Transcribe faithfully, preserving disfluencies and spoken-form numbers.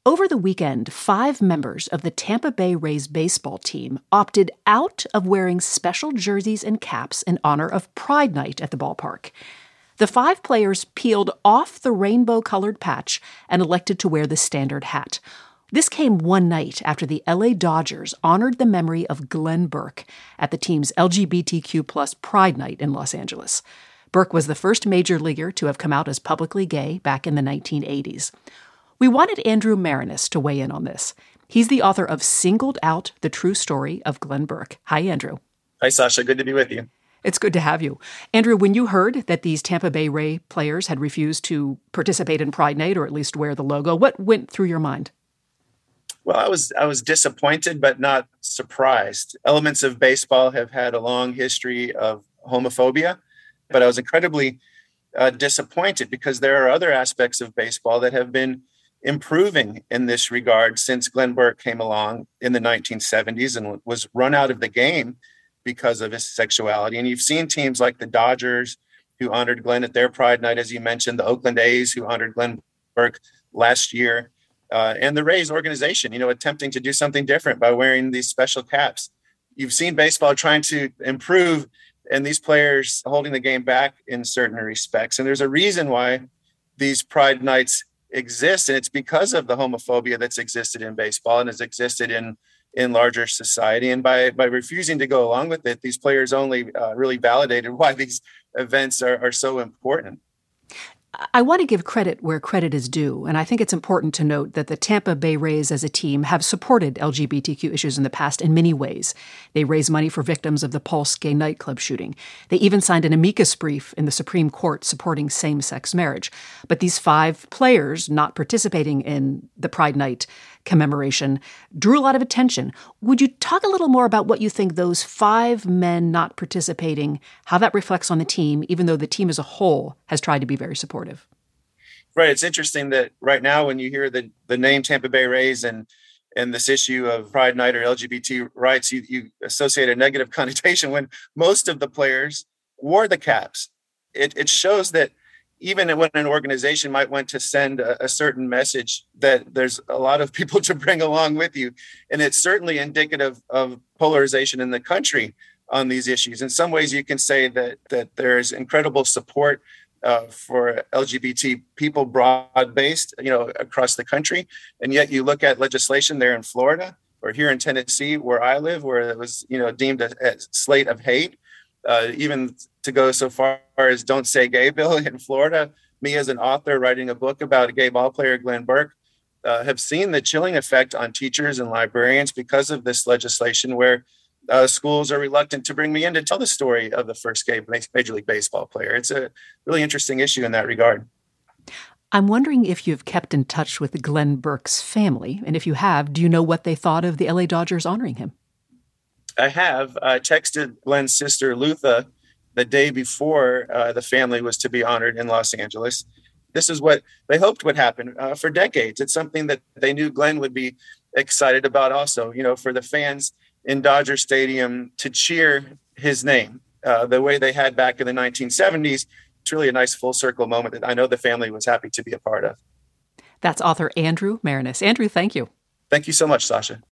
Over the weekend, five members of the Tampa Bay Rays baseball team opted out of wearing special jerseys and caps in honor of Pride Night at the ballpark. The five players peeled off the rainbow-colored patch and elected to wear the standard hat. This came one night after the L A Dodgers honored the memory of Glenn Burke at the team's L G B T Q plus Pride Night in Los Angeles. Burke was the first major leaguer to have come out as publicly gay back in the nineteen eighties. We wanted Andrew Marinis to weigh in on this. He's the author of Singled Out, The True Story of Glenn Burke. Hi, Andrew. Hi, Sasha. Good to be with you. It's good to have you. Andrew, when you heard that these Tampa Bay Ray players had refused to participate in Pride Night or at least wear the logo, what went through your mind? Well, I was I was disappointed, but not surprised. Elements of baseball have had a long history of homophobia, but I was incredibly uh, disappointed because there are other aspects of baseball that have been improving in this regard since Glenn Burke came along in the nineteen seventies and was run out of the game because of his sexuality. And you've seen teams like the Dodgers, who honored Glenn at their Pride Night, as you mentioned, the Oakland A's, who honored Glenn Burke last year, uh, and the Rays organization, you know, attempting to do something different by wearing these special caps. You've seen baseball trying to improve and these players holding the game back in certain respects. And there's a reason why these Pride Nights exist, and it's because of the homophobia that's existed in baseball and has existed in in larger society. And by by refusing to go along with it, these players only uh, really validated why these events are, are so important. I want to give credit where credit is due, and I think it's important to note that the Tampa Bay Rays as a team have supported L G B T Q issues in the past in many ways. They raise money for victims of the Pulse gay nightclub shooting. They even signed an amicus brief in the Supreme Court supporting same-sex marriage. But these five players not participating in the Pride Night commemoration drew a lot of attention. Would you talk a little more about what you think those five men not participating, how that reflects on the team, even though the team as a whole has tried to be very supportive? Right. It's interesting that right now when you hear the, the name Tampa Bay Rays and and this issue of Pride Night or L G B T rights, you, you associate a negative connotation when most of the players wore the caps. It, it shows that even when an organization might want to send a, a certain message, that there's a lot of people to bring along with you. And it's certainly indicative of polarization in the country on these issues. In some ways, you can say that that there is incredible support uh, for L G B T people broad-based, you know, across the country. And yet you look at legislation there in Florida or here in Tennessee, where I live, where it was, you know, deemed a, a slate of hate. Uh, even to go so far as Don't Say Gay bill in Florida. Me as an author writing a book about a gay ball player, Glenn Burke, uh, have seen the chilling effect on teachers and librarians because of this legislation where uh, schools are reluctant to bring me in to tell the story of the first gay Major League Baseball player. It's a really interesting issue in that regard. I'm wondering if you've kept in touch with Glenn Burke's family, and if you have, do you know what they thought of the L A Dodgers honoring him? I have uh, texted Glenn's sister, Lutha, the day before uh, the family was to be honored in Los Angeles. This is what they hoped would happen uh, for decades. It's something that they knew Glenn would be excited about also, you know, for the fans in Dodger Stadium to cheer his name uh, the way they had back in the nineteen seventies. It's really a nice full circle moment that I know the family was happy to be a part of. That's author Andrew Marinis. Andrew, thank you. Thank you so much, Sasha.